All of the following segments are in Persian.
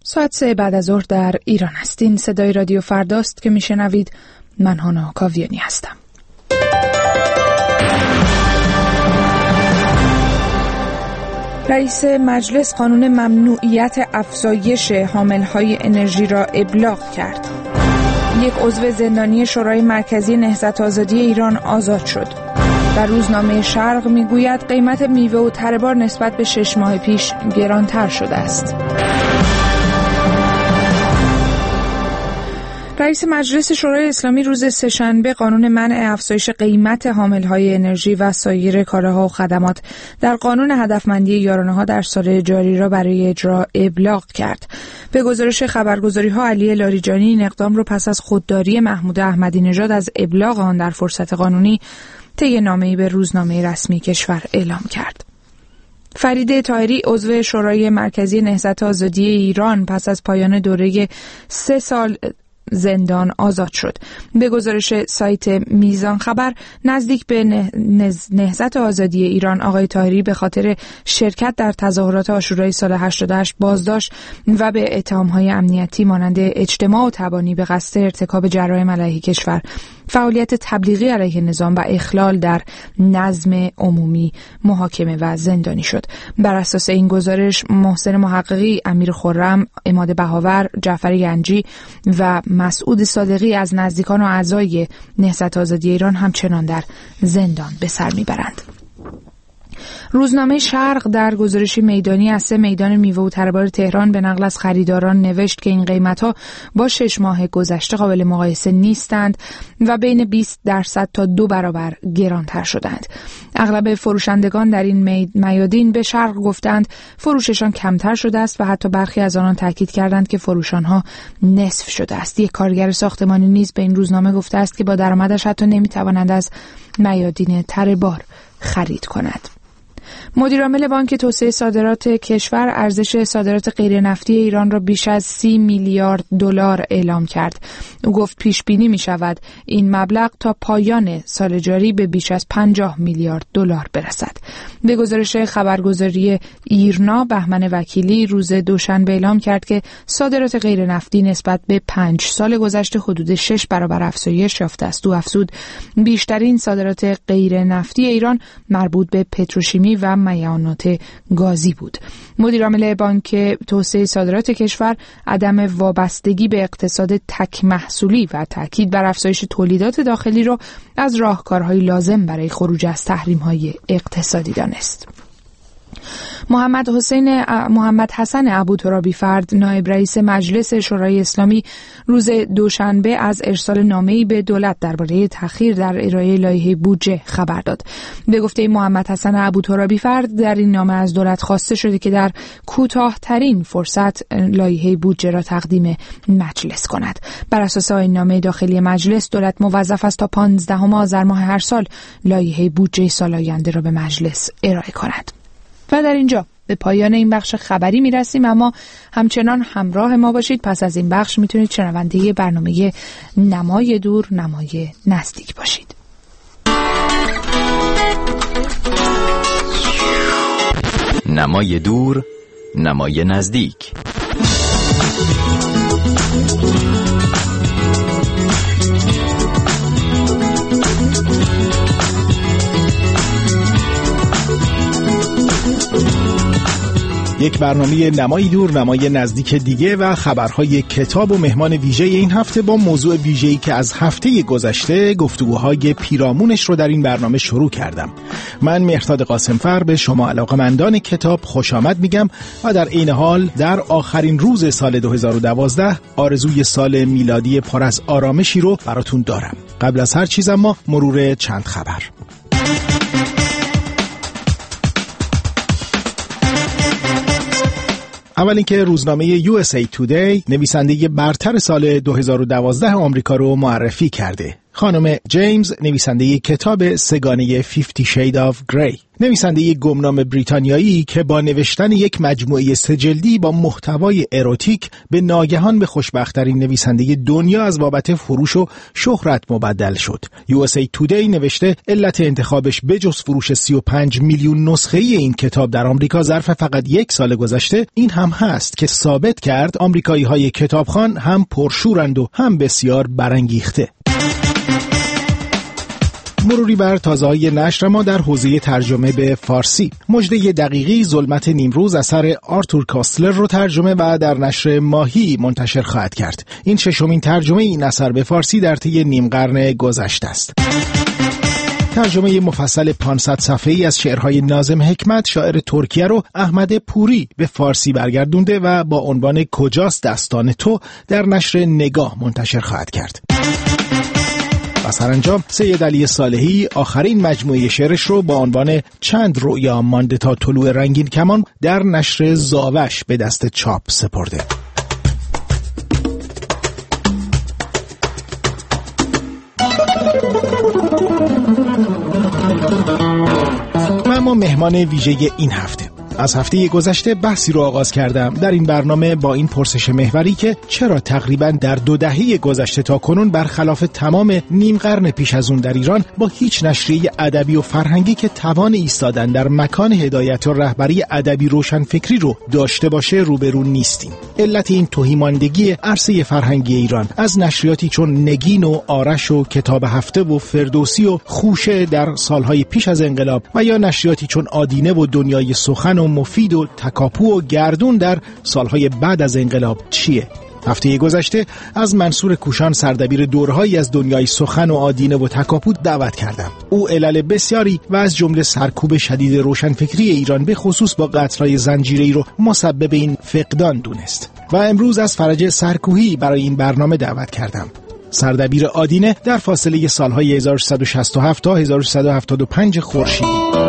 ساعت 3 بعد از ظهر در ایران هستین. صدای رادیو فرداست که میشنوید. من هانا کاویانی هستم. رئیس مجلس قانون ممنوعیت افزایش حاملهای انرژی را ابلاغ کرد. یک عضو زندانی شورای مرکزی نهضت آزادی ایران آزاد شد. در روزنامه شرق میگوید قیمت میوه و تره بار نسبت به 6 ماه پیش گرانتر شده است. رئیس مجلس شورای اسلامی روز سه‌شنبه قانون منع افزایش قیمت حاملهای انرژی و سایر کالاها و خدمات در قانون هدفمندی یارانه‌ها در سال جاری را برای اجرا ابلاغ کرد. به گزارش خبرگزاری‌ها علی لاریجانی این اقدام را پس از خودداری محمود احمدی نژاد از ابلاغ آن در فرصت قانونی طی نامه‌ای به روزنامه رسمی کشور اعلام کرد. فرید طاهری عضو شورای مرکزی نهضت آزادی ایران پس از پایان دوره 3 سال زندان آزاد شد. به گزارش سایت میزان خبر نزدیک به نهضت آزادی ایران آقای طاهری به خاطر شرکت در تظاهرات عاشورای سال 88 بازداشت و به اتهام‌های امنیتی مانند اجتماع و تبانی به قصد ارتکاب جرایم علیه کشور، فعالیت تبلیغی علیه نظام و اخلال در نظم عمومی محاکمه و زندانی شد. بر اساس این گزارش محسن محققی، امیر خرم، عماد بهاور، جعفر گنجی و مسعود صادقی از نزدیکان و اعضای نهضت آزادی ایران همچنان در زندان به سر میبرند. روزنامه شرق در گزارشی میدانی از 3 میدان میوه و تره‌بار تهران به نقل از خریداران نوشت که این قیمت‌ها با 6 ماه گذشته قابل مقایسه نیستند و بین 20% تا 2 برابر گرانتر شدند. اغلب فروشندگان در این میادین به شرق گفتند فروششان کمتر شده است و حتی برخی از آنان تاکید کردند که فروش آنها نصف شده است. یک کارگر ساختمانی نیز به این روزنامه گفته است که با درآمدش حتی نمی‌تواند از میادین تره‌بار خرید کند. مدیرعامل بانک توسعه صادرات کشور ارزش صادرات غیر نفتی ایران را بیش از 30 میلیارد دلار اعلام کرد. او گفت پیش بینی می شود این مبلغ تا پایان سال جاری به بیش از 50 میلیارد دلار برسد. به گزارش خبرگزاری ایرنا، بهمن وکیلی روز دوشنبه اعلام کرد که صادرات غیر نفتی نسبت به 5 سال گذشته حدود 6 برابر افزایش یافته است. او افزود بیشترین صادرات غیر نفتی ایران مربوط به پتروشیمی و میعانات گازی بود. مدیرعامل بانک توسعه صادرات کشور عدم وابستگی به اقتصاد تک محصولی و تاکید بر افزایش تولیدات داخلی را از راهکارهای لازم برای خروج از تحریم‌های اقتصادی دانست. محمد حسن ابوترابی فرد نایب رئیس مجلس شورای اسلامی روز دوشنبه از ارسال نامه‌ای به دولت درباره تأخیر در ارائه لایحه بودجه خبر داد. به گفته محمد حسن ابوترابی فرد در این نامه از دولت خواسته شده که در کوتاه‌ترین فرصت لایحه بودجه را تقدیم مجلس کند. بر اساس این نامه داخلی مجلس دولت موظف است تا 15 آذر ماه هر سال لایحه بودجه سال آینده را به مجلس ارائه کند. و در اینجا به پایان این بخش خبری میرسیم، اما همچنان همراه ما باشید. پس از این بخش میتونید شنونده برنامه نمای دور نمای نزدیک باشید. نمای دور نمای نزدیک. یک برنامه نمای دور نمای نزدیک دیگه و خبرهای کتاب و مهمان ویژه این هفته با موضوع ویژه‌ای که از هفته گذشته گفتگوهای پیرامونش رو در این برنامه شروع کردم. من مهرداد قاسمفر به شما علاقه‌مندان کتاب خوش آمد میگم و در عین حال در آخرین روز سال 2012 آرزوی سال میلادی پر از آرامشی رو براتون دارم. قبل از هر چیز اما مرور چند خبر. اول اینکه روزنامه USA Today نویسنده برتر سال 2012 آمریکا رو معرفی کرده. خانم جیمز نویسنده کتاب سگانه 50 Shades of Grey، نویسنده گمنام بریتانیایی که با نوشتن یک مجموعه 3 جلدی با محتوای اروتیک به ناگهان به خوشبخت‌ترین نویسنده دنیا از بابت فروش و شهرت مبدل شد. USA Today نوشته علت انتخابش بجز فروش 35 میلیون نسخه‌ای این کتاب در آمریکا ظرف فقط 1 سال گذشته این هم هست که ثابت کرد آمریکایی‌های کتابخوان هم پرشورند و هم بسیار برانگیخته. مروری بر تازه‌های نشر ما در حوزه ترجمه به فارسی. مژده دقیقی ظلمت نیمروز اثر آرتور کاستلر رو ترجمه و در نشر ماهی منتشر خواهد کرد. این 6مین ترجمه این اثر به فارسی در طی نیم قرن گذشته است. ترجمه مفصل 500 صفحه‌ای از شعرهای ناظم حکمت شاعر ترکیه رو احمد پوری به فارسی برگردونده و با عنوان کجاست دستان تو در نشر نگاه منتشر خواهد کرد. و سرانجام سید علی صالحی آخرین مجموعه شعرش رو با عنوان چند رؤیا مانده تا طلوع رنگین کمان در نشر زاوش به دست چاپ سپرده. و اما مهمان ویژه این هفته. از هفته گذشته بحثی رو آغاز کردم در این برنامه با این پرسش محوری که چرا تقریباً در 2 دهه گذشته تا کنون برخلاف تمام نیم قرن پیش از اون در ایران با هیچ نشریه ادبی و فرهنگی که توان ایستادن در مکان هدایت و رهبری ادبی روشنفکری رو داشته باشه روبرو نیستیم. علت این تهیماندگی عرصه فرهنگی ایران از نشریاتی چون نگین و آرش و کتاب هفته و فردوسی و خوشه در سالهای پیش از انقلاب و یا نشریاتی چون آدینه و دنیای سخن و مفید و تکاپو و گردون در سالهای بعد از انقلاب چیه؟ هفته گذشته از منصور کوشان سردبیر دورهایی از دنیای سخن و آدینه و تکاپو دعوت کردم. او علل بسیاری و از جمله سرکوب شدید روشنفکری ایران به خصوص با قطرهای زنجیره‌ای رو مسبب این فقدان دونست و امروز از فرج سرکوهی برای این برنامه دعوت کردم. سردبیر آدینه در فاصله سالهای 1367 تا 1375 خورشیدی.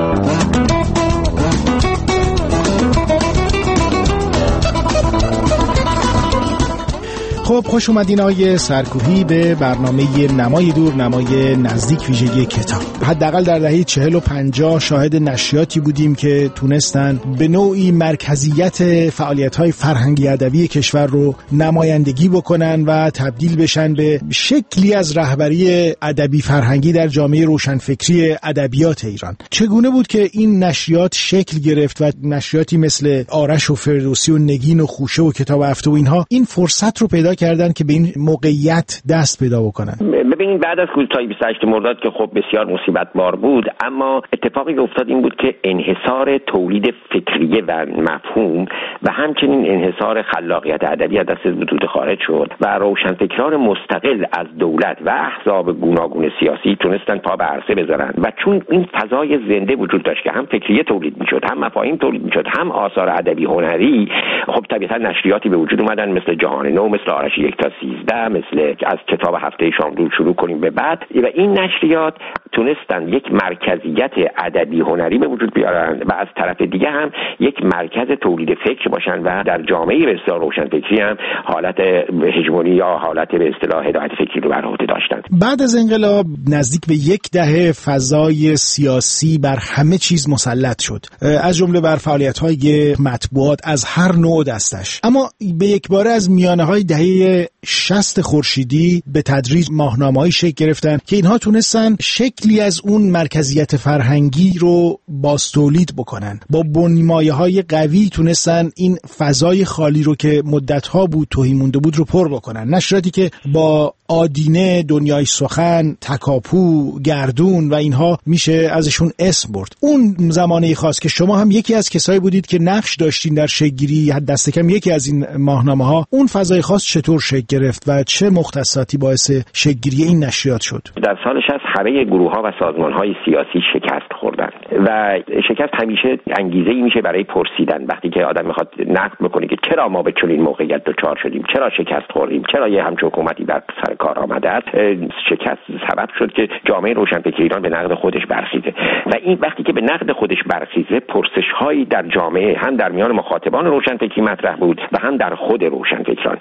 خب خوش اومدین آقای سرکوهی به برنامه نمای دور نمای نزدیک ویژگی کتاب. حداقل در دهه 40 و 50 شاهد نشریاتی بودیم که تونستن به نوعی مرکزیت فعالیت‌های فرهنگی ادبی کشور رو نمایندگی بکنن و تبدیل بشن به شکلی از رهبری ادبی فرهنگی در جامعه روشنفکری ادبیات ایران. چگونه بود که این نشریات شکل گرفت و نشریاتی مثل آرش و فردوسی و نگین و خوشه و کتاب هفته و اینها این فرصت رو پیدا کردن که به این موقعیت دست پیدا بکنن؟ ببینید بعد از کودتای 28 مرداد که خب بسیار مصیبت بار بود، اما اتفاقی که افتاد این بود که انحصار تولید فکریه و مفهوم و همچنین انحصار خلاقیت ادبی از دست وجود خارج شد و روشنفکران مستقل از دولت و احزاب گوناگون سیاسی تونستن پا به عرصه بذارن و چون این فضای زنده وجود داشت که هم فکریه تولید میشد، هم مفاهیم تولید میشد، هم آثار ادبی هنری، خب طبیعتا نشریاتی به وجود اومدن مثل جهان نو، مثل آرش 1 تا 13، مثل از کتاب هفته شاملو شروع کنیم به بعد، و این نشریات تونستن یک مرکزیت ادبی هنری به وجود بیارن و از طرف دیگه هم یک مرکز تولید فکر باشن و در جامعه به اصطلاح روشنفکری هم حالت هژمونی یا حالت به اصطلاح هدایت فکری رو بر عهده داشتن. بعد از انقلاب نزدیک به 1 دهه فضای سیاسی بر همه چیز مسلط شد، از جمله بر فعالیت‌های مطبوعات از هر نوع دستش. اما به یکباره از میانه‌های دهه 60 خورشیدی به تدریج ماهنامه‌های شکل گرفتن که اینها تونستن شکلی از اون مرکزیت فرهنگی رو بازتولید بکنن. با بنیان‌های قوی تونستن این فضای خالی رو که مدت‌ها بود توهی مونده بود رو پر بکنن. نشریاتی که با آدینه، دنیای سخن، تکاپو، گردون و اینها میشه ازشون اسم برد. اون زمانه خاص که شما هم یکی از کسایی بودید که نقش داشتین در شکل‌گیری دست کم یکی از این ماهنامه‌ها، اون فضای خاص چطور شکل گرفت و چه مختصاتی باعث شکل‌گیری این نشریات شد؟ در سال 60 همه گروه‌ها و سازمان‌های سیاسی شکست خوردن و شکست همیشه انگیزه‌ای میشه برای پرسیدن. وقتی که آدم میخواد نقد بکنه که چرا ما به چنین موقعیت دچار شدیم، چرا شکست خوردیم، چرا یه همچین حکومتی بر سر کار آمده است، شکست سبب شد که جامعه روشنفکر ایران به نقد خودش برخیزه و این وقتی که به نقد خودش برخیزه پرسش‌هایی در جامعه هم در میان مخاطبان روشنفکری مطرح بود و هم در خود روشنفکران.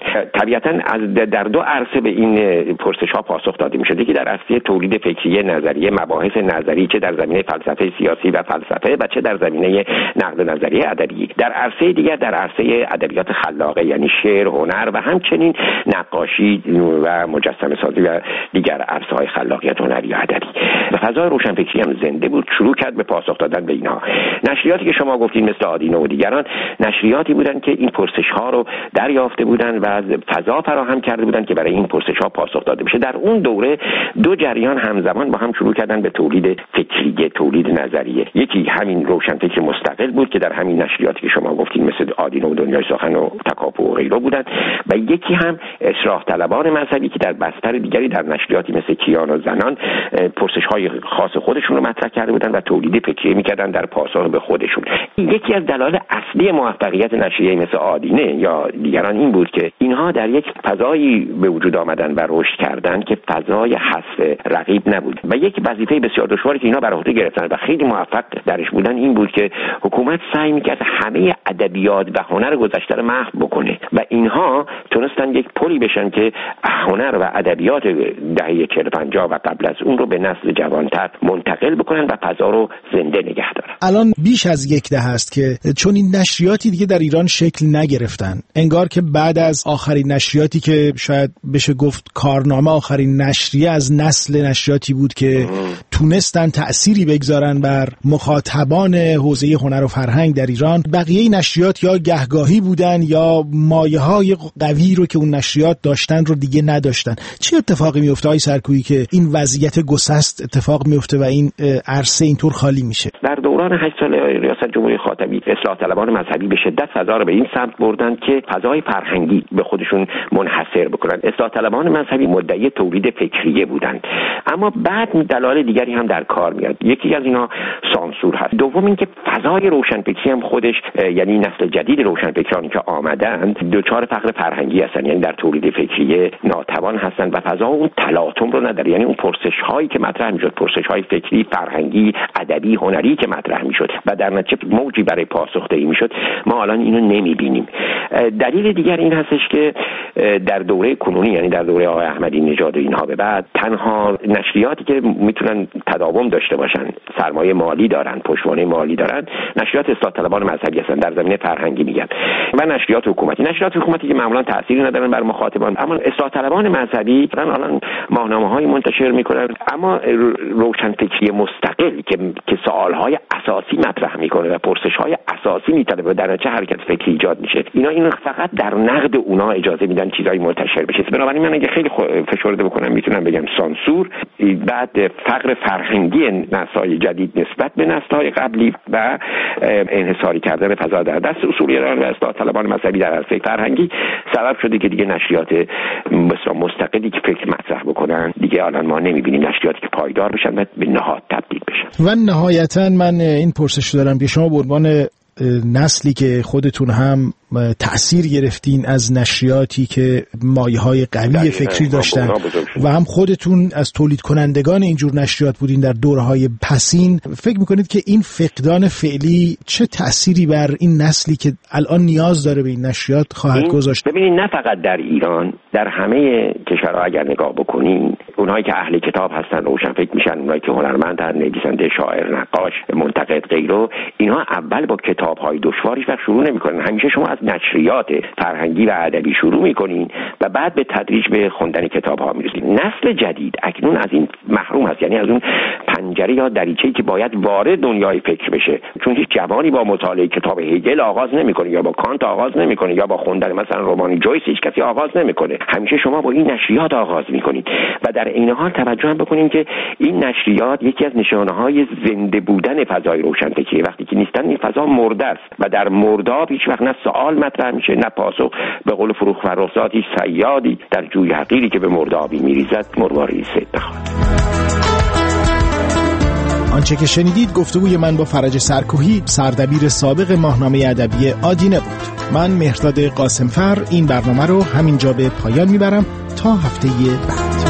طبیعتاً در دو عرصه به این پرسش‌ها پاسخ داده می‌شد. یکی در عرصه تولید فکری نظریه، مباحث نظری، چه در زمینه فلسفه سیاسی و فلسفه و چه در زمینه نقد نظریه ادبی. در عرصه دیگر در عرصه ادبیات خلاقه، یعنی شعر، هنر و همچنین نقاشی و مجسمه سازی و دیگر عرصه‌های خلاقیت هنری و ادبی. فضای روشنفکری هم زنده بود، شروع کرد به پاسخ دادن به اینها. نشریاتی که شما گفتین مثل آدینو و دیگران نشریاتی بودند که این پرسش‌ها رو دریافته بودند و فضا فراهم کرده بودند که برای این پرسش‌ها پاسخ داده بشه. در اون دوره دو جریان همزمان با هم شروع کردن به تولید فکری، تولید نظریه. یکی همین روشنفکر مستقل بود که در همین نشریاتی که شما گفتین مثل آدینو و دنیای سخن و تکاپو و غیره بودند، و یکی هم اصلاح طلبان مذهبی که در بستر دیگری در نشریاتی مثل کیان و زنان پرسش‌های خاص خودشون رو مطرح کرده بودند و تولید فکری می‌کردن در پاسخ به خودشون. یکی از دلایل اصلی موفقیت نشریه مثل آدینه یا دیگران این بود که اینها در یک فضایی به وجود آمدن و رشد کردن که فضای حذف رقیب نبود و یک وظیفه بسیار دشواری که اینها بر عهده گرفتن و خیلی موفق درش بودن این بود که حکومت سعی می‌کرد همه ادبیات و هنر گذشته رو محو بکنه و اینها تونستن یک پلی بشن که هنر و ادبیات دهه 40 50 و قبل از اون رو به نسل جوانتر منتقل بکنن و فضا رو زنده نگه دارن. الان بیش از یک دهه است که چون این نشریاتی دیگه در ایران شکل نگرفتن. انگار که بعد از آخرین نشریاتی که شاید بشه گفت کارنامه آخرین نشریه از نسل نشریاتی بود که تونستن تأثیری بگذارن بر مخاطبان حوزه هنر و فرهنگ در ایران، بقیه نشریات یا گهگاهی بودن یا مایه‌های قوی رو که اون نشریات داشتن رو دیگه نداشتن. چه اتفاقی میفته آقای سرکویی که این وضعیت گسست اتفاق میفته و این عرصه اینطور خالی میشه؟ در دوران 8 سال ریاست جمهوری خاتمی اصلاح طلبان مذهبی به شدت فضا رو به این سمت بردن که فضای فرهنگی به خودشون منحصر بکنن. اصلاح طلبان مذهبی مدعی تولید فکریه بودند، اما بعد دلایل دیگری هم در کار میاد. یکی از اینا سانسور هست. دوم اینکه فضای روشنفکری هم خودش، یعنی نسل جدید روشنفکرانی که آمدند دوچار فقر فرهنگی هستن، یعنی در تولید فکریه ناتوان هستن و فضا اون تلاطم رو نداره. یعنی اون پرسش هایی که مطرح میشد، پرسش های فکری، فرهنگی، ادبی، هنری که مطرح میشد و در نتیجه موجی برای پاسخ دهی میشد، ما الان اینو نمیبینیم. دلیل دیگر این هستش که در دوره کنونی، یعنی در دوره آقای احمدی نژاد و اینها به بعد، تنها نشریاتی که میتونن تداوم داشته باشن، سرمایه مالی دارن، پشتوانه مالی دارن، نشریات اصلاح طلبان مذهبی هستن در زمینه فرهنگی میگن، و نشریات حکومتی که معمولا تأثیری ندارن بر مخاطبان. اما اصلاح طلبان مذهبی الان ماهنامه‌های منتشر میکنن، اما روشنفکری مستقل که سوالهای اساسی مطرح میکنه و پرسش‌های اساسی میطلبه و در نتیجه حرکت فکری ایجاد میشه، اینا فقط در نقد اونا اجازه میدن چیزایی منتشر بشه. بنابراین من اگه خیلی فشرده بکنم میتونم بگم سانسور، بعد فقر فرهنگی نسل‌های جدید نسبت به نسل‌های قبلی و انحصاری کردن فضا در دست اصولیان و اصلاح طلبان مذهبی در عرصه فرهنگی سبب شده که دیگه نشریات مستقلی که فکر مطرح بکنن دیگه الان ما نمیبینیم، نشریاتی که پایدار بشن و به نهاد تبدیل بشن. و نهایتاً من این پرسش دارم که شما به عنوان نسلی که خودتون هم تأثیر گرفتین از نشریاتی که مایه‌های قوی فکری داشتن و هم خودتون از تولید کنندگان اینجور نشریات بودین در دوره‌های پسین، فکر میکنید که این فقدان فعلی چه تأثیری بر این نسلی که الان نیاز داره به این نشریات خواهد گذاشت؟ ببینید، نه فقط در ایران، در همه کشورها اگر نگاه بکنین، اونایی که اهل کتاب هستن روشنفکر میشن، اونایی که هنرمندن، نویسنده، شاعر، نقاش، منتقد، غیره، اینها اول با کتاب‌های دشواریش شروع نمی‌کنن. همیشه شما از نشریات فرهنگی و ادبی شروع می‌کنین و بعد به تدریج به خوندن کتاب‌ها می‌رسید. نسل جدید اکنون از این محروم است، یعنی از اون پنجره یا دریچه‌ای که باید وارد دنیای فکر بشه، چون هیچ جوانی با مطالعه کتاب هگل آغاز نمی‌کنه یا با کانت آغاز نمی‌کنه یا با خوندن مثلا رمان جویس هیچ کسی آغاز نمی‌کنه. همیشه شما با این نشریات آغاز می‌کنید و در این حال توجه هم بکنیم که این نشریات یکی از نشانه‌های زنده بودن فضای روشنفکری، وقتی که نیستن این فضا مرده است و در مرداب هیچ وقت نه سوال مطرح میشه نه پاسخ. به قول فروغ فرخزاد، هیچ صیادی در جوی حقیری که به مردابی میریزد مرواری صید نخواهد. آنچه که شنیدید گفتگوی من با فرج سرکوهی، سردبیر سابق ماهنامه ادبی آدینه بود. من مهرداد قاسمفر این برنامه رو همینجا به پایان میبرم تا هفته بعد.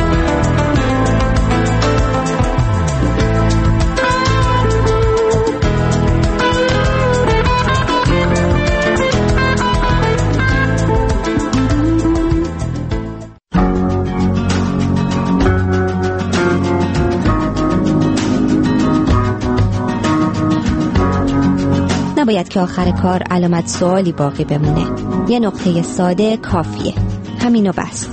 نباید که آخر کار علامت سوالی باقی بمونه. یه نقطه ساده کافیه. همینو بس.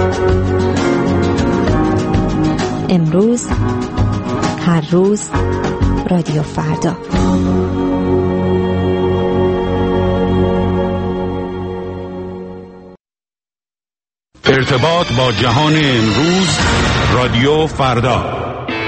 امروز، هر روز، رادیو فردا. ارتباط با جهان امروز، رادیو فردا.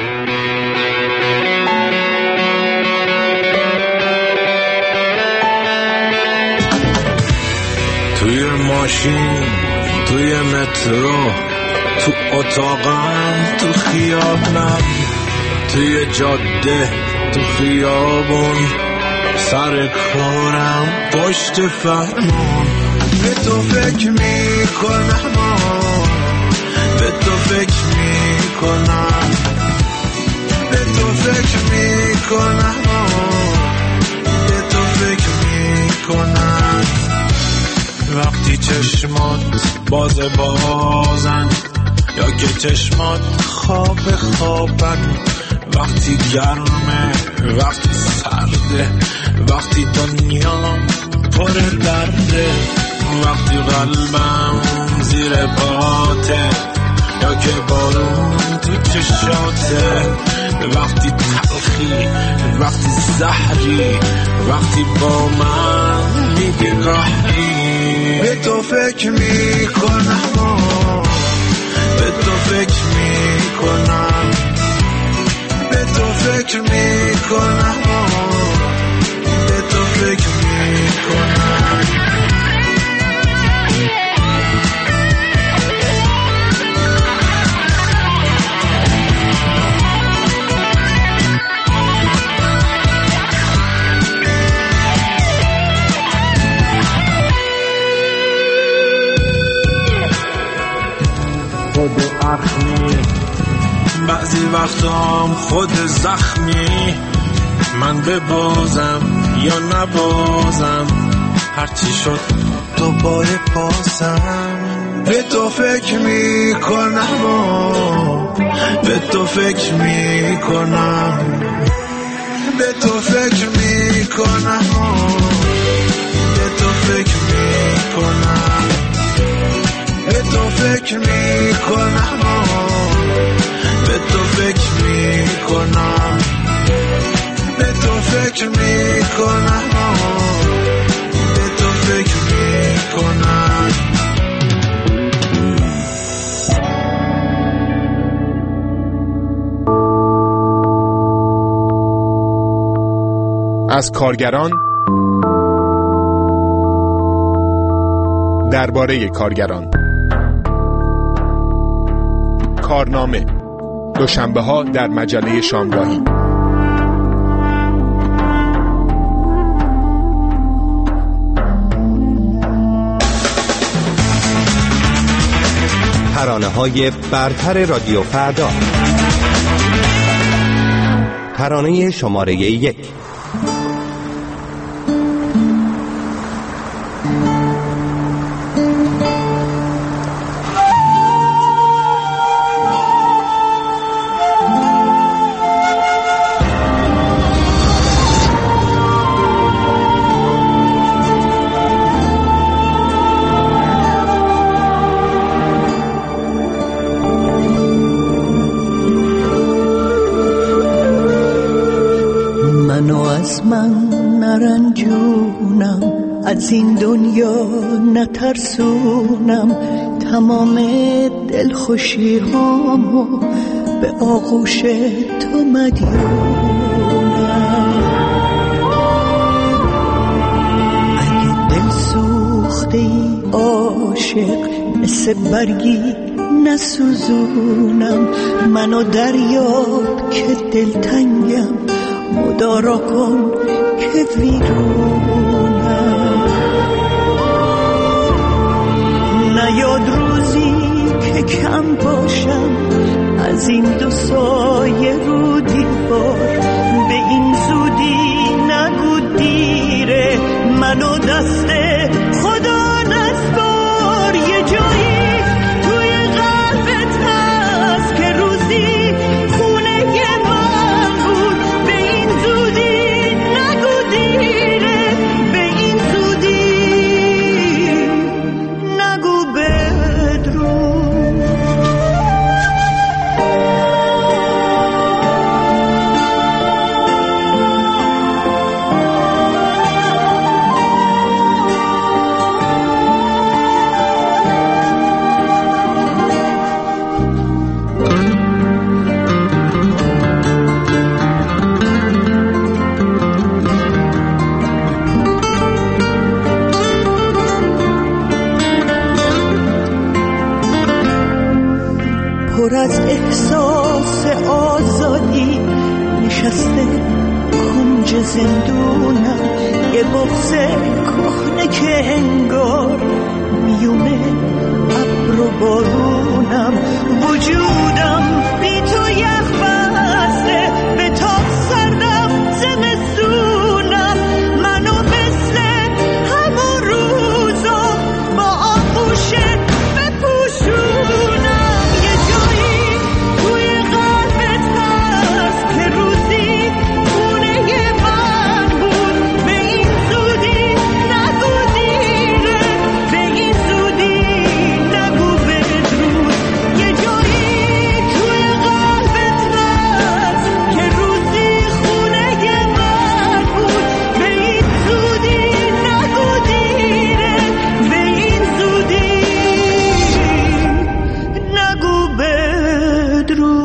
توی ماشین، توی مترو، تو اتاقم، تو خیابونم، توی جاده، تو خیابون، سر کارم، پشت فرمون، به تو فکر میکنم، به تو فکر میکنم، به تو فکر میکنم، به تو فکر میکنم. وقتی چشمات بازن یا که چشمات خوابن، وقتی گرمه، وقتی سرده، وقتی دنیام پر درده، وقتی قلبم زیر پاته یا که بارون تو چشاته، وقتی تلخی، وقتی زهری، وقتی با من میگی راهی. به تو فکر میکنم، به تو فکر میکنم، به تو فکر میکنم، به تو فکر میکنم. خود اخمی، بعضی وقتام خود زخمی، من ببازم یا نبازم، هرچی شد دوباره پاسم. به تو فکر میکنم، به تو فکر میکنم، به تو فکر میکنم، به تو فکر میکنم، به تو فکر میکنم، به تو فکر میکنم، به تو فکر میکنم، به تو فکر میکنم. از کارگران، درباره کارگران. کارنامه، دوشنبه ها در مجله شامگاهی. ترانه‌های برتر رادیو فردا. ترانه شماره 1. من نرنجونم، از این دنیا نترسونم، تمام دلخوشی هامو به آغوش تو مدیونم. اگه دل سوخته ای عاشق، مثل برگی نسوزونم، منو دریاب که دلتنگم، مدارا کن که ویرونم. نیاد روزی که کم باشم از این دو سایه رو دیوار، به این زودی نگو دیره، منو دست خدا نسپار. یه جایی توی قلبت هست که روزی خونه من بود، به این زودی نگو دیره، پر از احساس آزادی نشسته کنج زندونم، یه بغض کهنه که انگار میونه ابر و بارونم. وجودم بی تو یخ بسته، به تاب سردم زمستونم. منو مثل همون روزا با آغوشه بپوشونم. یه جایی توی قلبت هست که روزی خونه من بود. به این زودی نگو دیره، به این زودی نگو بدرود. یه جایی توی قلبت هست که روزی خونه من بود. به این زودی نگو دیره، به این زودی نگو بدرود.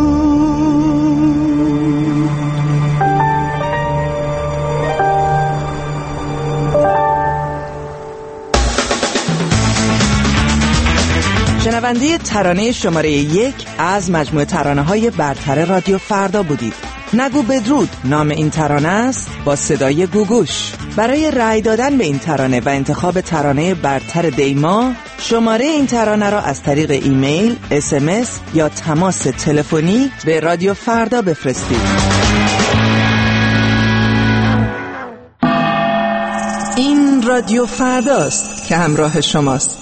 شنونده ترانه شماره 1 از مجموعه ترانه‌های برتر رادیو فردا بودید. نگو بدرود نام این ترانه است با صدای گوگوش. برای رأی دادن به این ترانه و انتخاب ترانه برتر دیما، شماره این ترانه را از طریق ایمیل، SMS یا تماس تلفنی به رادیو فردا بفرستید. این رادیو فرداست که همراه شماست.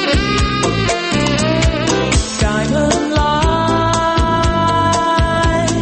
Diamond light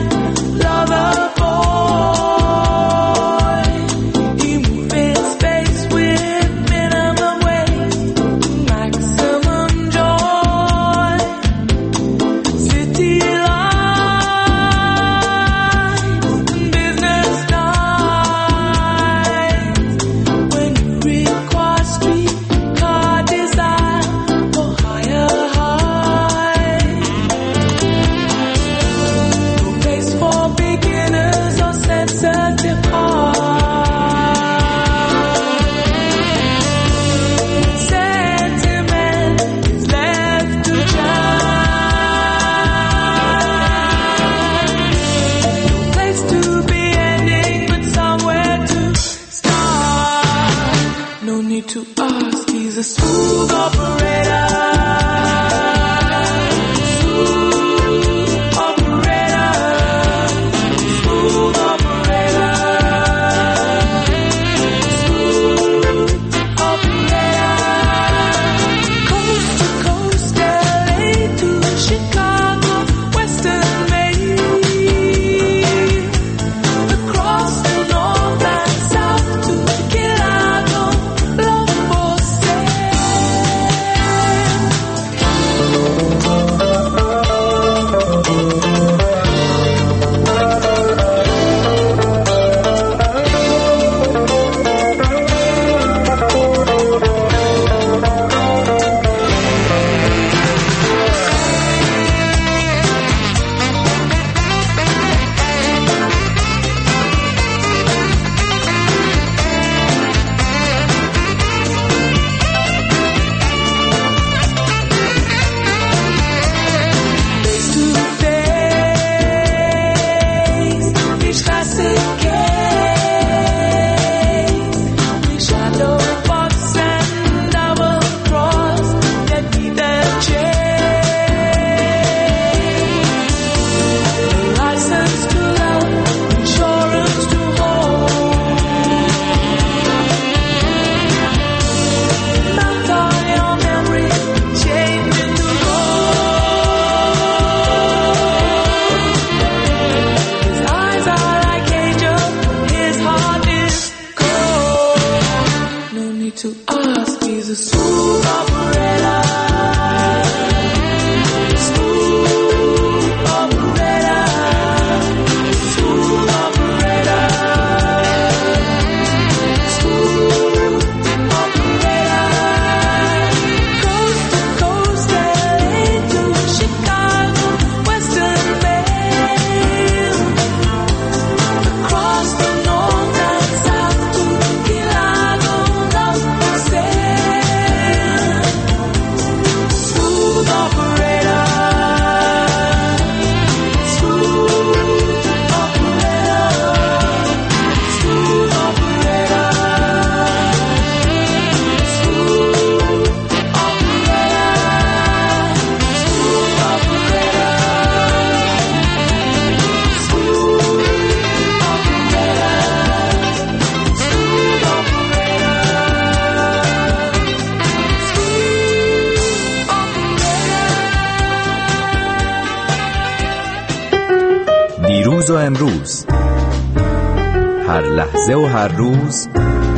دیروز و امروز، هر لحظه و هر روز،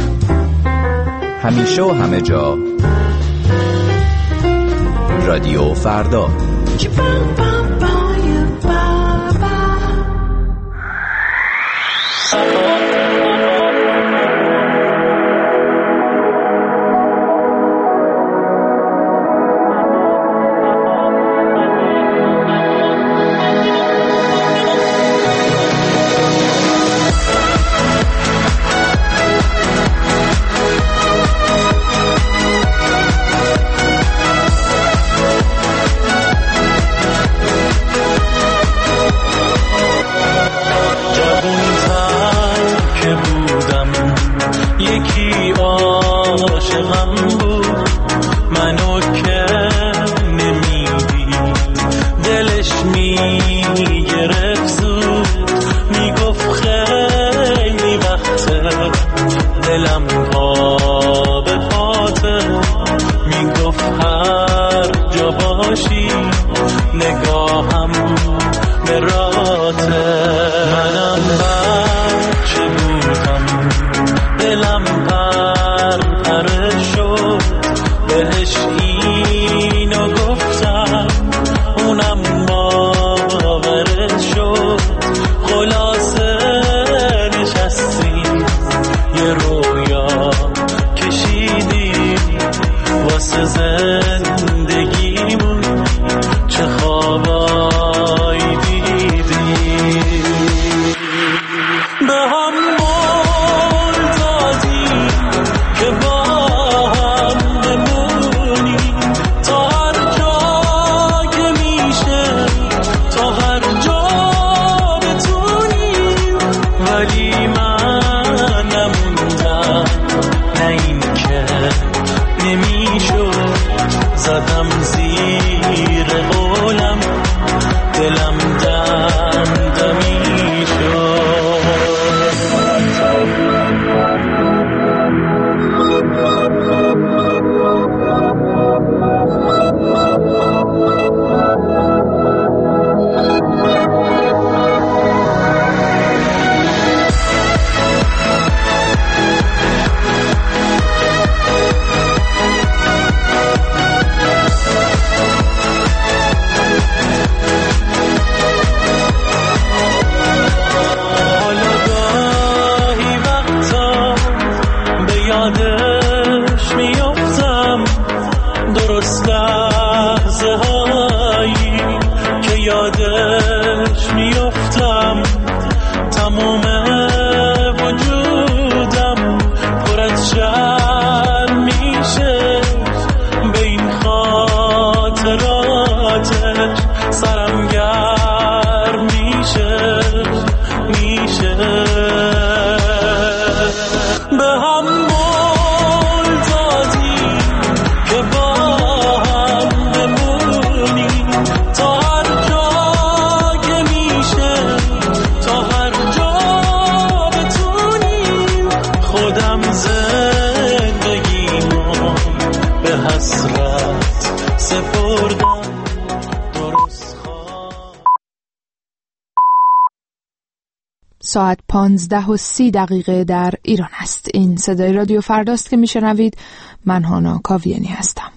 همیشه و همه جا، رادیو فردا. ساعت 15:30 در ایران است. این صدای رادیو فرداست که میشنوید. من هانا کاویانی هستم.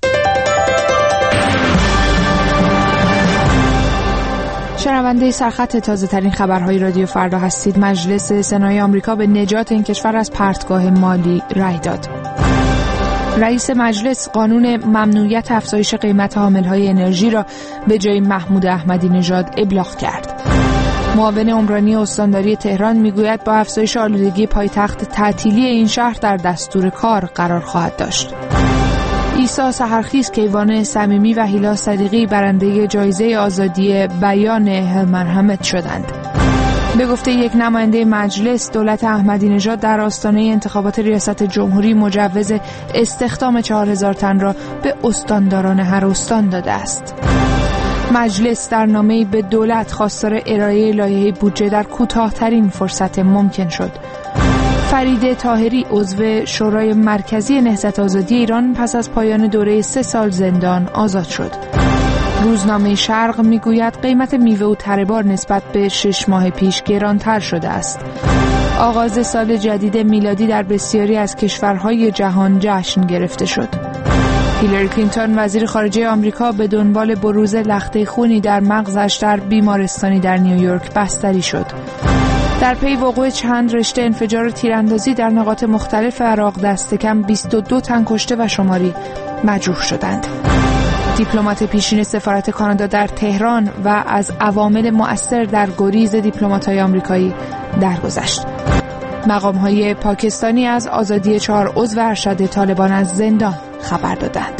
شنونده سرخط تازه ترین خبرهای رادیو فردا هستید. مجلس سنای آمریکا به نجات این کشور از پرتگاه مالی رأی داد. رئیس مجلس قانون ممنوعیت افزایش قیمت حاملهای انرژی را به جای محمود احمدی نژاد ابلاغ کرد. معاون عمرانی استانداری تهران میگوید با افزایش آلودگی پایتخت تعطیلی این شهر در دستور کار قرار خواهد داشت. عیسی سحرخیز، کیوان صمیمی و هیلا صدیقی برنده جایزه آزادی بیان هلمن حمد شدند. به گفته یک نماینده مجلس، دولت احمدی نژاد در آستانه انتخابات ریاست جمهوری مجوز استخدام 4000 تن را به استانداران هر استان داده است. مجلس در نامه‌ای به دولت خواستار ارائه لایحه بودجه در کوتاه‌ترین فرصت ممکن شد. فرید طاهری، عضو شورای مرکزی نهضت آزادی ایران، پس از پایان دوره 3 سال زندان آزاد شد. روزنامه شرق میگوید قیمت میوه و تره‌بار نسبت به 6 ماه پیش گرانتر شده است. آغاز سال جدید میلادی در بسیاری از کشورهای جهان جشن گرفته شد. هیلاری کلینتون وزیر خارجه آمریکا به دنبال بروز لخته خونی در مغزش در بیمارستانی در نیویورک بستری شد. در پی وقوع چند رشته انفجار تیراندازی در نقاط مختلف عراق دست کم 22 تن کشته و شماری مجروح شدند. دیپلمات پیشین سفارت کانادا در تهران و از عوامل مؤثر در گریز دیپلمات‌های آمریکایی درگذشت. مقام‌های پاکستانی از آزادی 4 عضو ارشد طالبان از زندان خبر دادند.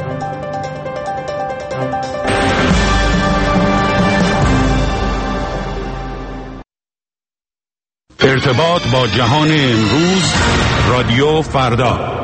ارتباط با جهان امروز، رادیو فردا.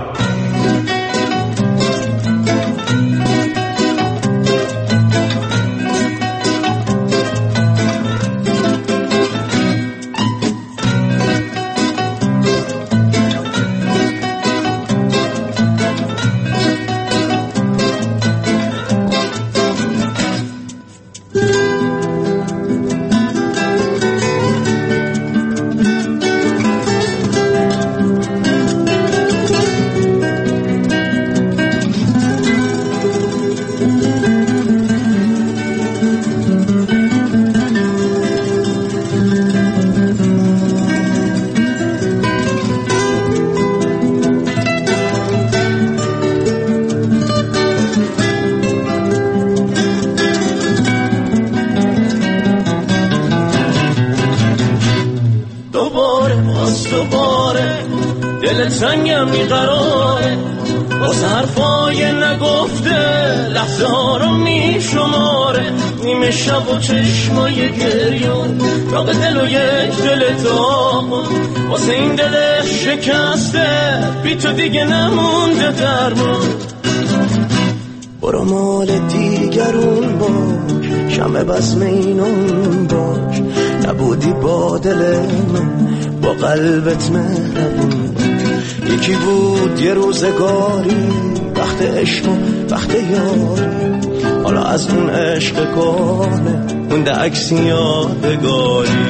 سنگم میقراره واسه حرفای نگفته لحظه ها رو میشماره نیمه شب و چشمای گریون را به دل و یک دل تاقون واسه این دل شکسته بی تو دیگه نمونده درمون برو مال دیگرون باش شمع بزم اینون باش نبودی با دل من با قلبت مهربون یکی بود یه روزگاری وقت عشق و وقت یاری حالا از اون عشق کهنه مونده عکسی یادگاری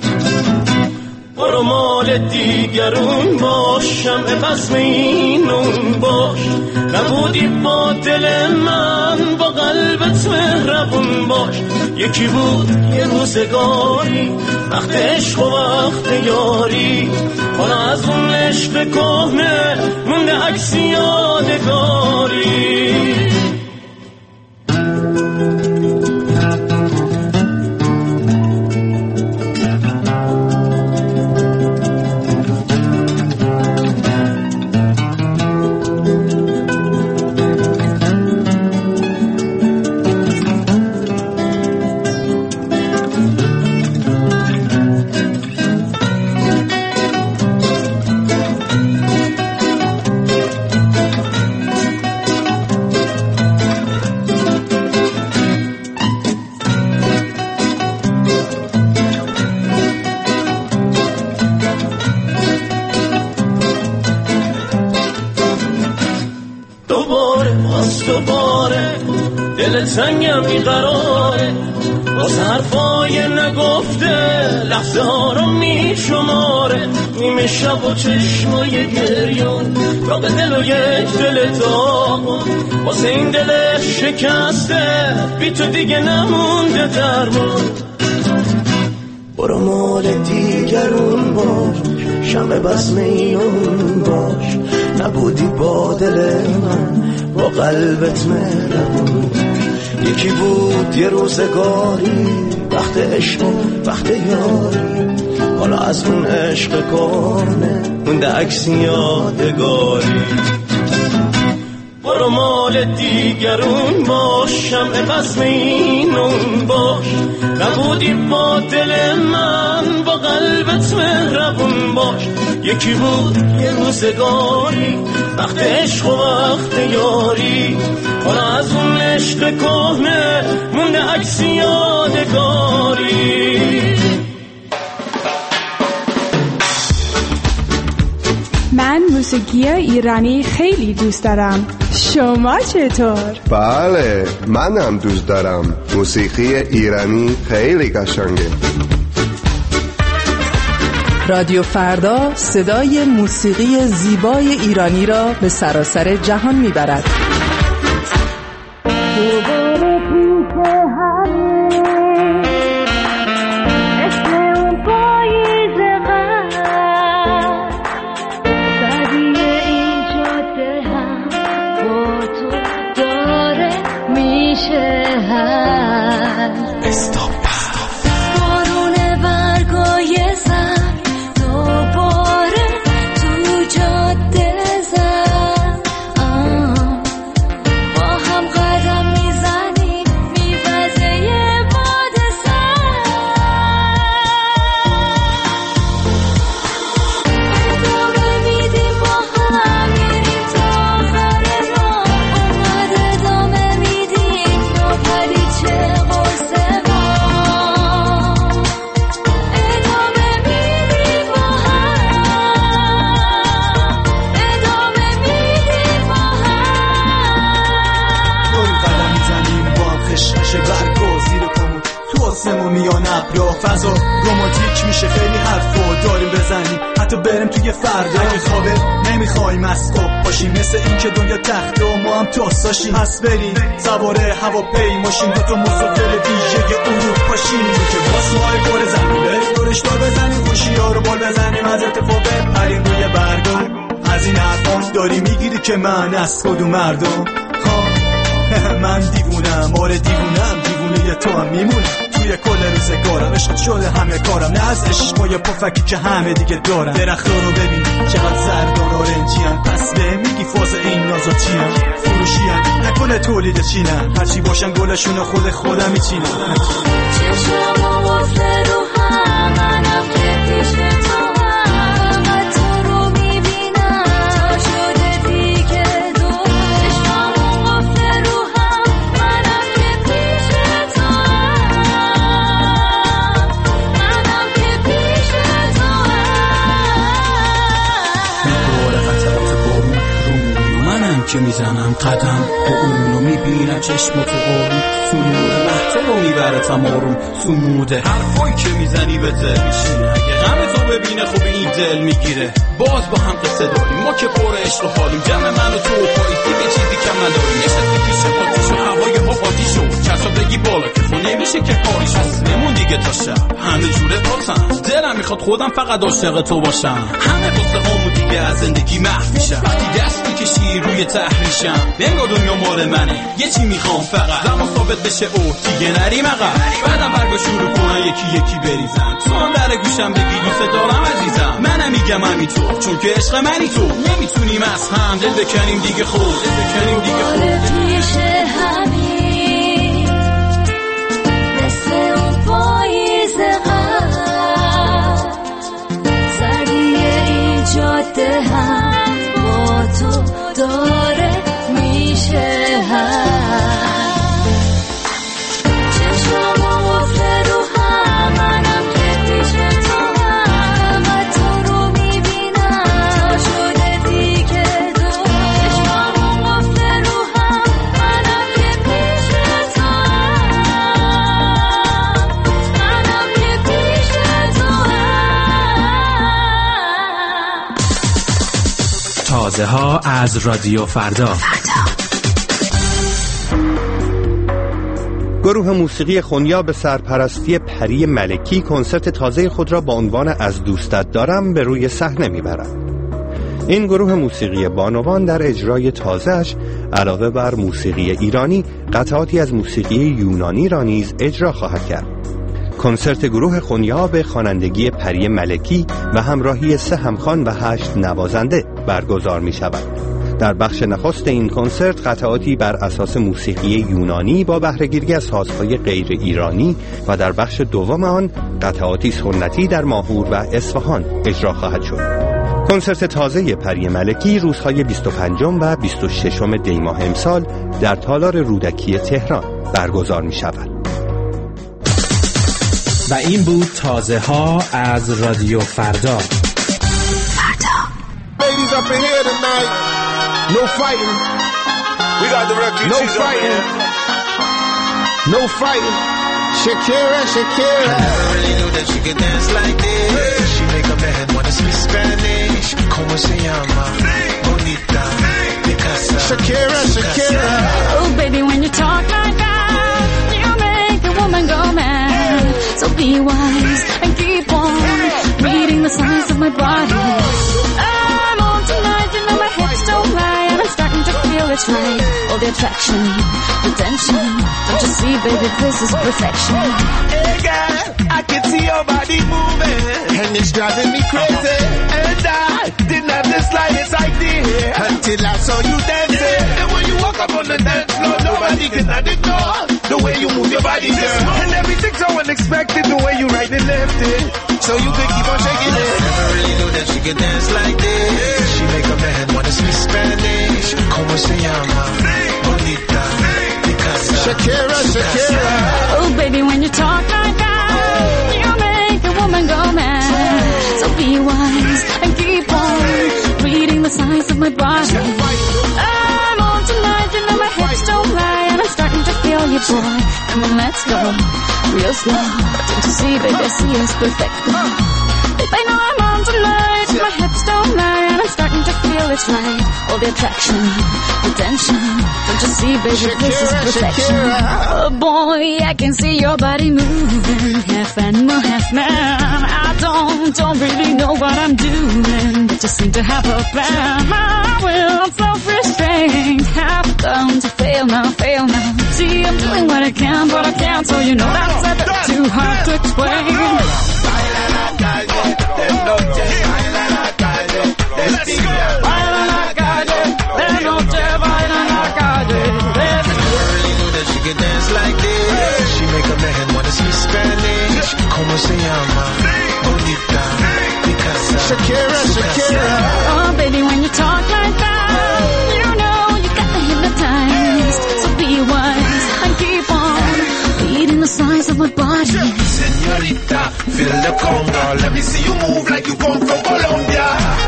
برو مال دیگرون باش شمع بزم اینون باش نبودی با دل من با قلبت مهربون باش یکی بود یه روزگاری وقت عشق و وقت یاری حالا از اون عشق کهنه مونده عکسی یادگاری سنگم بیقراره واسه حرفای نگفته لحظه ها رو میشماره نیمه شب و چشمای گریون را به دل و یک دل تاقون واسه این دل شکسته بی تو دیگه نمونده درمون برو مال دیگرون باش شمع بزم اینون باش نبودی با دل من با قلبت مهربون یکی بود یه روزگاری وقت عشق و وقت یاری حالا از اون عشق کهنه مونده عکسی یادگاری برو مال دیگرون باش شمع بزم اینون باش نبودی با دل من با قلبت مهربون باش یکی بود یه روزگاری وقت عشق و وقت یاری حالا از اون عشق کهنه مونده عکسی یادگاری من موسیقی ایرانی خیلی دوست دارم. شما چطور؟ بله، منم دوست دارم. موسیقی ایرانی خیلی قشنگه. رادیو فردا صدای موسیقی زیبای ایرانی را به سراسر جهان میبرد. فضا رومانتیک میشه، خیلی حرفا داریم بزنیم، حتی بریم توی فردا. اگه خوابه نمیخوایم از خواب باشیم، مثل این که دنیا تخته و ما هم تاساشیم. پس بریم سواره هواپیماشیم، دوتا مسافر ویژه اروپا شیم که باز ماه گل زمین بریم دورش دار بزنیم، خوشی‌ها رو بال بزنیم، از اتفاق بپریم روی برگا. از این حرفا داری میگیری که من از کدوم مردم؟ من دیوونم، آره دیوونم، دیوونه تو هم میمونم توی کل روزگارم. عشق شده همه کارم، نه از عشق یه پفکی که همه دیگه دارم. درختا رو ببین چقدر زرد و نارنجی‌ان، پس به میگی فاز این نازا چی‌ان؟ فروشی‌ان نکنه تولید چینن، هرچی باشن گلشون خود خودم میچینن. چشمم واسه رو هم منم که پیش تو هم، فقط تو رو میبینم شده دیگه دو. چشمم واسه رو هم منم که پیش تو هم، منم که پیش تو هم. باره قطعات بارون رو منم که میزنم قدم با اونو میبینم چشم تو آروم، سنور محتو رو میبره تمارون سموده. حرفایی که میزنی به دل میشینه، اگه غم تو ببینه خوب این دل میگیره. باز با هم قصه داریم ما که پر عشق و حالیم، جمع من و تو و پاییز دیگه چیزی کم نداریم. نشستی پیش آتیش و هوای آبادی شد، کسا بگی بالا که خون نمیشه که کاری شد. نمون دیگه تا شب همه جوره بازم، دلم میخواد خودم فقط عاشق تو باشم. همه قصه هامو دیگه از زندگی محو میشم، وقتی دست میکشی روی تحریشم. بنگاه دنیا مال منه، یه چی میخوام فقط زمان ثابت بشه او دیگه نریم عقب. بعدم برگا شروع کنن یکی یکی بریزن، تو هم در گوشم بگی دوست دارم عزیزم. منم میگم همینطور چون که عشق منی تو. نمیتونیم از هم دل بکنیم دیگه خود، دل بکنیم دیگه خود. میشه همین مثل اون پاییز قبل، سردی این جاده هم با تو داره میشه هم. چشمم واسه رو هم منم که پیش تو هم، فقط تو رو میبینم شده دیگه دو. چشمم واسه رو هم منم که پیش تو هم، منم که پیش تو هم. تازه ها از رادیو فردا. گروه موسیقی خونیا به سرپرستی پری ملکی کنسرت تازه خود را با عنوان از دوستت دارم به روی صحنه میبرد. این گروه موسیقی بانوان در اجرای تازه‌اش علاوه بر موسیقی ایرانی قطعاتی از موسیقی یونانی را نیز اجرا خواهد کرد. کنسرت گروه خونیا به خوانندگی پری ملکی و همراهی 3 همخوان و 8 نوازنده برگزار می شود. در بخش نخست این کنسرت قطعاتی بر اساس موسیقی یونانی با بهره‌گیری از سازهای غیر ایرانی و در بخش دوم آن قطعاتی سنتی در ماهور و اصفهان اجرا خواهد شد. کنسرت تازه پری ملکی روزهای 25 و 26 دی ماه امسال در تالار رودکی تهران برگزار می شود. و این بود تازه ها از رادیو فردا. Ladies up in here tonight. No fighting. We got the refugees. No fighting. No fighting. Shakira, Shakira. I never really knew that she could dance like this. She make a man wanna speak Spanish. Como se llama? Bonita. Shakira, Shakira. Oh, baby, when you talk like that, you make a woman go mad. So be wise and keep on reading the signs of my body. I'm on tonight, you know my hips don't lie, and I'm starting to feel it's right. All the attraction, the tension. Don't you see, baby, this is perfection. Hey, girl, I can see your body moving, and it's driving me crazy. And I didn't have the slightest idea until I saw you dancing. And when you walk up on the dance floor, nobody can ignore the way you move your body, girl. And everything's so unexpected, the way you right and left it, so you could keep on shaking it. I never really knew that she could dance like this. She make a man wanna speak Spanish. Como se llama? Bonita. Shakira, Shakira. Oh, baby, when you talk like that, you make a woman go mad. So be wise and keep on reading the signs of my body. I'm on tonight, you know my hips don't lie, and I'm starting to feel you, boy. Come on, let's go real slow. Don't you see, baby, I see us perfect. Babe, I know I'm on tonight, my hips don't lie, and I'm starting to feel it's right. All the attraction, the tension. Don't you see, baby, Shakira, this is perfection. Shakira. Oh boy, I can see your body moving, half animal, half man. I don't really know what I'm doing, but just seem to have a plan. My will, self-restraint, have come to fail now. See, I'm doing what I can, but I can't, so you know that's a bit too hard to explain. Dance like this. She make a man wanna speak Spanish. Como se llama? Bonita. Shakira, Shakira. Oh, baby, when you talk like that, you know you got me hypnotized. So be wise and keep on reading the signs of my body. Señorita, feel the conga. Let me see you move like you come from Colombia.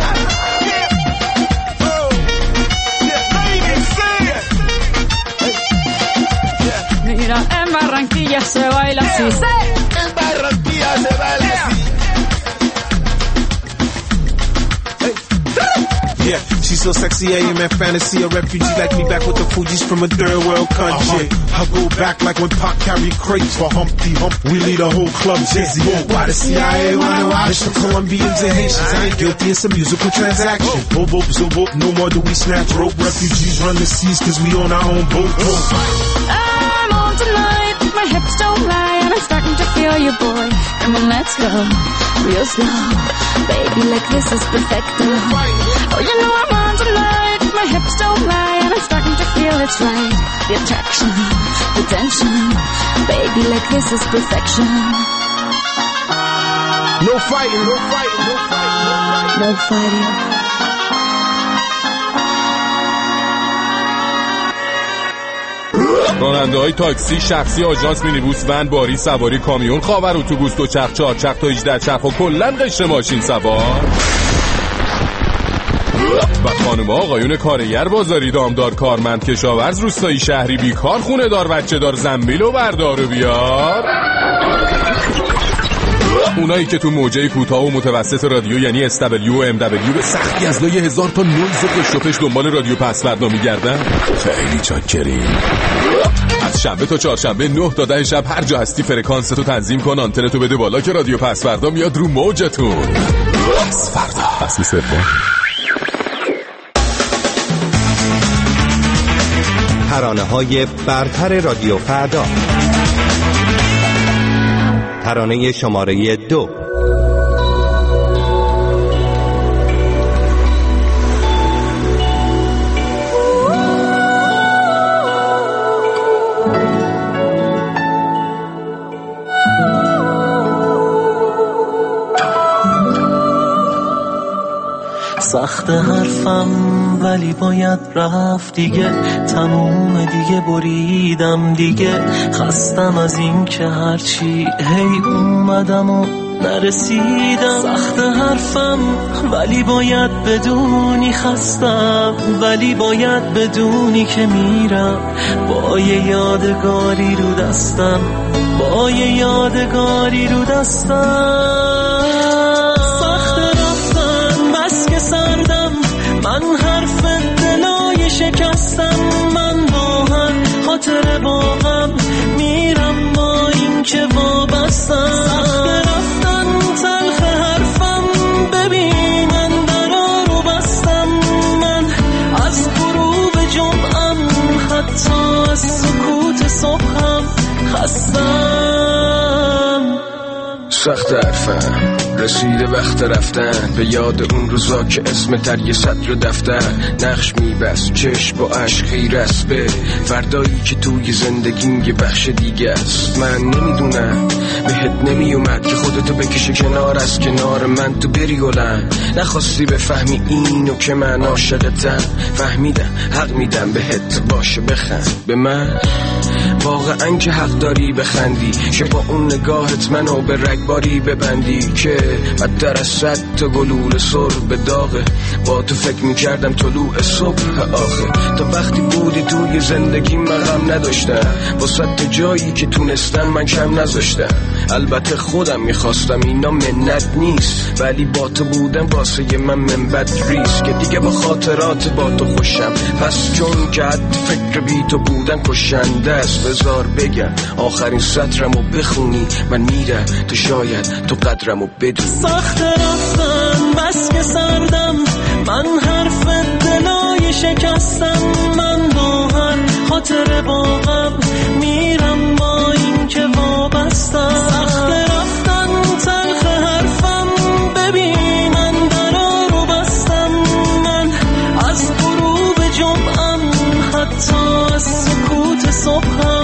Mira, en Barranquilla se baila así. En Barranquilla se baila así. Yeah, she's so sexy, I am in fantasy. A refugee like me back with the Fugees from a third world country. I go back like when Pac carried crates for Humpty Hump. We lead a whole club dizzy. Why the CIA wanna watch the Colombians and Haitians? I ain't guilty, it's a musical transaction. Boop, boop, so boop, no more do we snatch rope. Refugees run the seas cause we on our own boat. I'm on tonight, my hips don't lie, and I'm starting to feel you, boy. Come on, let's go real slow. Baby, like this is perfect. Oh, you know I'm on tonight, my hips don't lie, and I'm starting to feel it's right. The attraction, the tension. Baby, like this is perfection. No fighting, no fighting, no fighting, no fighting. راننده های تاکسی، شخصی، آژانس، مینیبوس، ون، باری، سواری، کامیون، خاور، اتوبوس، دوچرخ، چهارچرخ تا 18 چرخ و کلاً قشر ماشین سوار و خانوما، آقایون کارگر، بازاری، دامدار، کارمند، کشاورز، روستایی، شهری، بیکار، خونه دار، بچه دار، زنبیل و بردار و بیار. اونایی که تو موجه کوتاه و متوسط رادیو یعنی SW و MW به سختی از لای 1000 تا نویز و پشت دنبال رادیو پسوردا میگردن، خیلی چاکریم. از شنبه تا چهارشنبه 9 تا 10 شب هر جا هستی فرکانستو تنظیم کن، آنتنتو بده بالا که رادیو پسوردا میاد رو موجتون. پسوردا فصل سوم. ترانه‌های برتر رادیو فردا. ترانه شماره 2. سخت حرفم ولی باید رفت دیگه، تموم دیگه، بریدم دیگه، خستم از این که هرچی هی اومدم و نرسیدم. سخت حرفم ولی باید بدونی خستم، ولی باید بدونی که میرم با یه یادگاری رو دستم، با یه یادگاری رو دستم. سخت رفتم بس که سردم، من حرف دلای شکستم، من با هر خاطر با غم میرم با این که وابستم. سخت رفتن تلخ حرفم، ببین من درا رو بستم، من از غروب جمعم حتی از سکوت صبحم خستم. سخت حرفم رسیده وقت رفتن، به یاد اون روزا که اسم در یه سطر دفتر نقش میبست، چشم با عشق خیرست به فردایی که توی زندگیم یه بخش دیگه است. من نمیدونم بهت نمیومد که خودتو بکشه کنار از کنار من، تو بری گلم نخواستی بفهمی اینو که من عاشقتم. فهمیدم حق میدم بهت باشه بخند به من، واقعا که حق داری بخندی، که با اون نگاهت منو به رگباری ببندی که بدتر از 100 تا گلوله سر به داغه. با تو فکر میکردم طلوع صبح آخه، تا وقتی بودی توی زندگی من غم نداشتم، با 100 تا جایی که تونستم من کم نذاشتم. البته خودم میخواستم اینا منت نیست، ولی با تو بودم واسه من منبت ریست که دیگه با خاطرات با تو خوشم. پس چون که حد فکر بی تو بودن کشنده است، بذار بگم آخرین سطرمو بخونی من میرم تو شاید تو قدرمو بدونی. سخت رفتن بس که سردم، من حرف دلای شکستم، من با هر خاطر با غم میرم با این که وابستم. سخت رفتن تلخ حرفم، ببین من درا رو بستم، من از غروب جمعم حتی از سکوت صبحم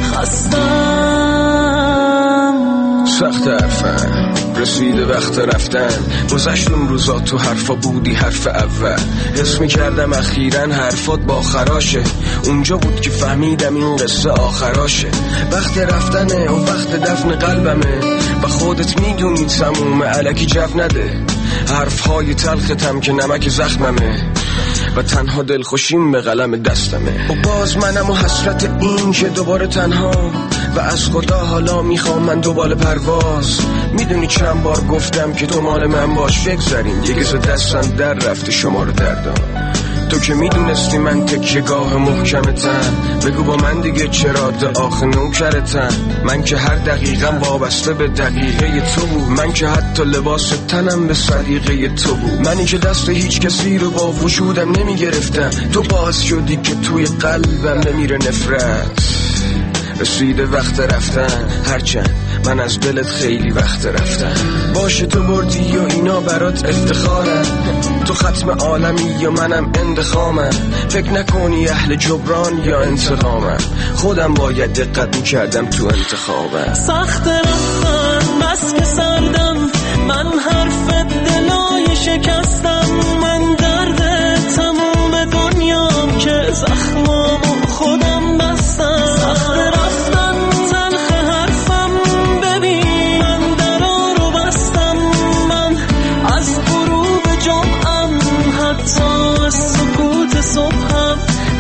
خستم. سخت حرفم رسیده وقت رفتن، گذشت اون روزا تو حرفا بودی حرف اول، حس میکردم اخیراً حرفات با خراشه، اونجا بود که فهمیدم این قصه آخراشه. وقت رفتنه و وقت دفن قلبمه، و خودت میدونی تموم الکی جو نده. حرفهای تلختم که نمک زخممه، و تنها دلخوشیم به قلم دستمه. و باز منم و حسرت این که دوباره تنها، و از خدا حالا میخوام من دوباره پرواز. میدونی چند بار گفتم که تو مال من باش، بگذارین یه گز دستم در رفته شما رو دردان. تو که میدونستی من تکیه‌گاه محکمتم، بگو با من دیگه چرا آخ نوکرتم. من که هر دقیقم وابسته به دقیقه تو بود، من که حتی لباس تنم به سلیقه تو بود. منی که دست هیچ کسی رو با وجودم نمیگرفتم، تو باعث شدی که توی قلبم نمیره نفرت. رسیده وقت رفتن، هرچند من از دلت خیلی وقت رفتم. باشه تو بردی و اینا برات افتخارم، تو ختم عالمی یا منم اندخامم. فکر نکنی اهل جبران یا انتقامم، خودم باید دقت میکردم تو انتخابم. سخت رفتن بس که سردم، من حرف دلای شکستم، من درد تموم دنیام که زخمامو خودم بستم. سخت رفتن تلخ حرفم، ببین من درا رو بستم، من از غروب جمعم حتی از سکوت صبحم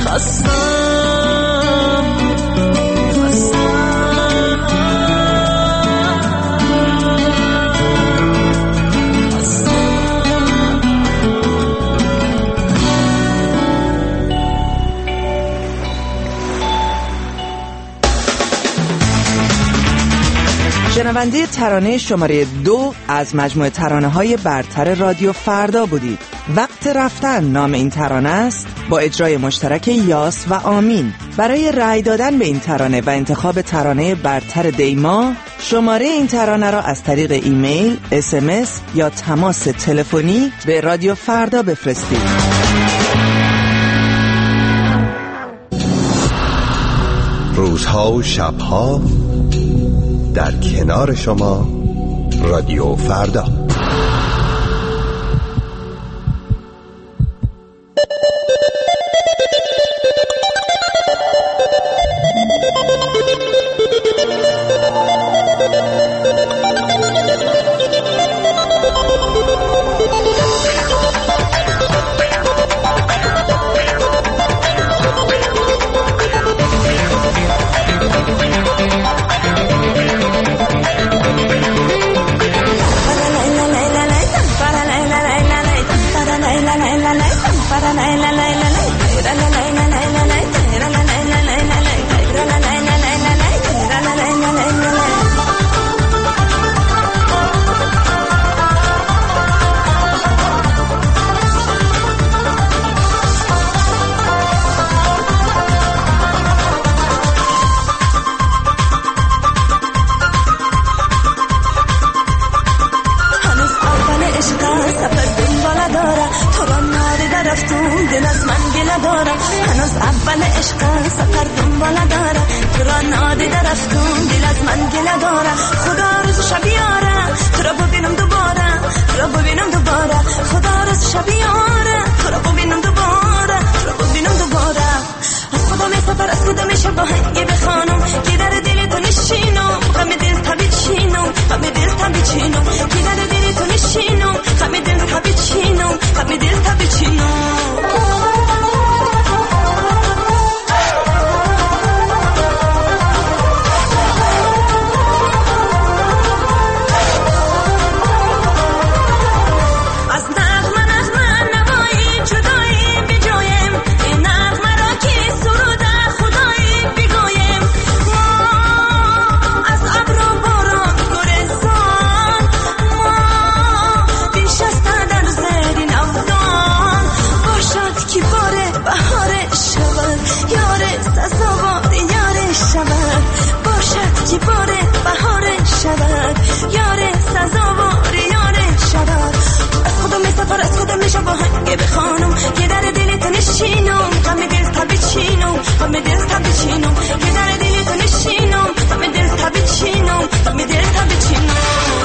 خستم. شنونده ترانه شماره 2 از مجموعه ترانه‌های برتر رادیو فردا بودید. وقت رفتن نام این ترانه است، با اجرای مشترک یاس و آمین. برای رأی دادن به این ترانه و انتخاب ترانه برتر دیما، شماره این ترانه را از طریق ایمیل، SMS یا تماس تلفنی به رادیو فردا بفرستید. روزها و شبها در کنار شما رادیو فردا. دارم هنوز اول عشق سفر دنبال دارم تو را نادیده رفتم دل از من گله دارم خدا روز شب یارم تو را ببینم دوباره تو را ببینم دوباره خدا روز شب یارم تو را ببینم دوباره تو را ببینم دوباره از خدا می سفر از خدا میشه با هنگی بخوانم که در دل تو نشینم غم دل تبی چینم غم دل تبی چینم که در دل تو نشینم غم دل تبی چینم غم دل تبی چینم از خودم میشه با هنگه بخوانم که در دل تو نشینم غم دل تبی چینم غم دل تبی چینم که در دل تو نشینم غم دل تبی چینم غم دل تبی چینم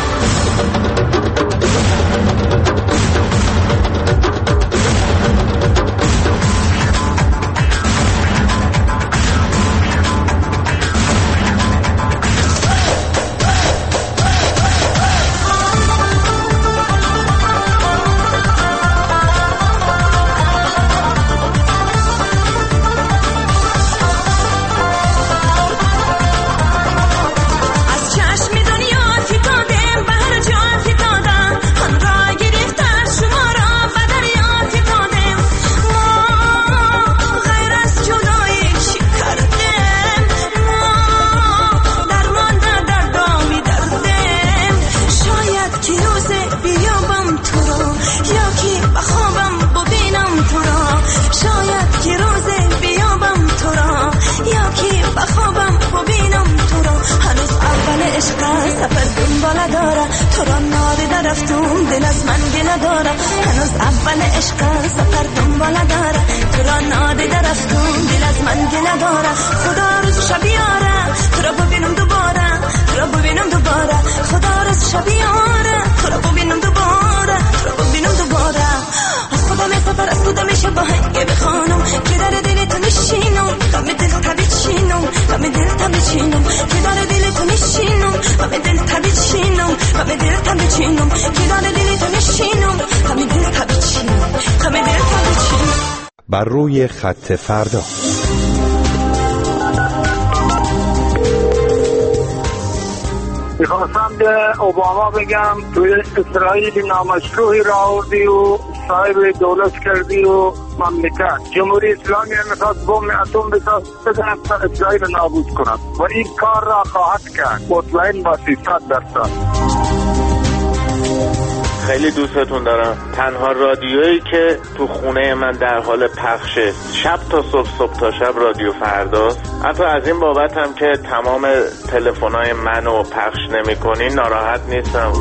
بر روی خط فردا. میخواستم به اوباما بگم توی اسرائیل نامشروعی را آوردی و صاحب دولت کردی و مملکت جمهوری اسلامی میخواست بمب اتم بزنن تا اسرائیل نابود کنند و این کار را خواهد کرد مطمئن باشید 100%. خیلی دوستتون دارم. تنها رادیویی که تو خونه من در حال پخشه شب تا صبح تا شب رادیو فرداست. حتی از این بابت هم که تمام تلفن‌های منو پخش نمی‌کنین ناراحت نیستم.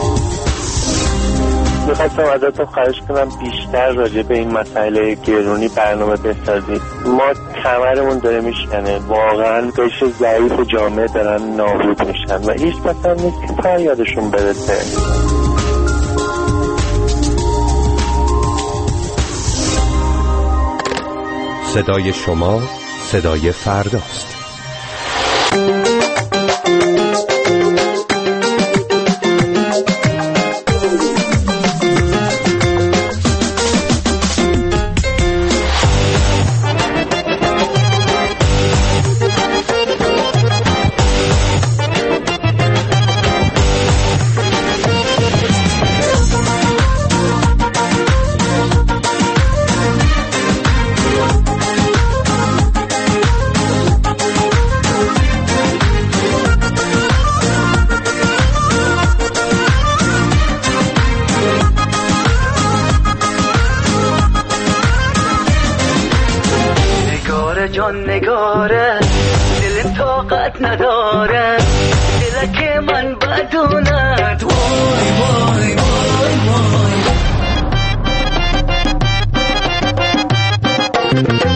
میخواستم ازتون خواهش کنم بیشتر راجع به این مسئله گرونی برنامه بسازید. ما کمرمون داره میشکنه، واقعا قشر ضعیف جامعه دارن نابود میشن و هیچ کس هم نیست که فریادشون برسه. صدای شما صدای فرداست. نگاره دل طاقت نداره دل که من بدونت وای وای وای وای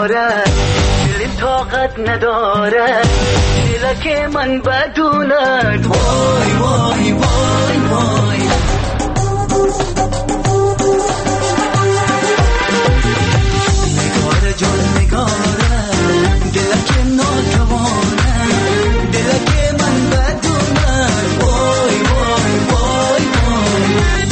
نگاره دلم طاقت نداره دلک من بدونت وای وای وای وای نگاره جان نگاره دلک ناتوانه دلک من بدونت وای وای وای وای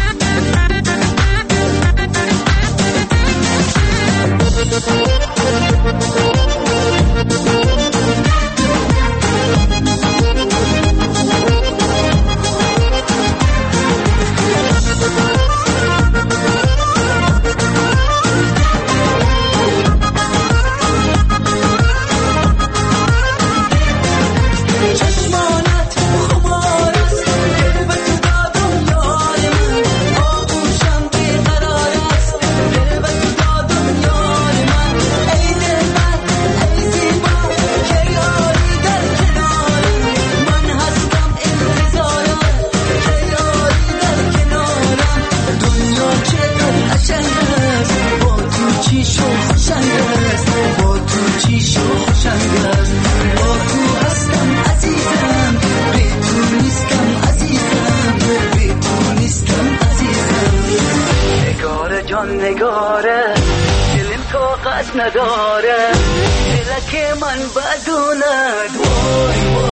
نگاره دلم طاقت نداره دلک من بدونت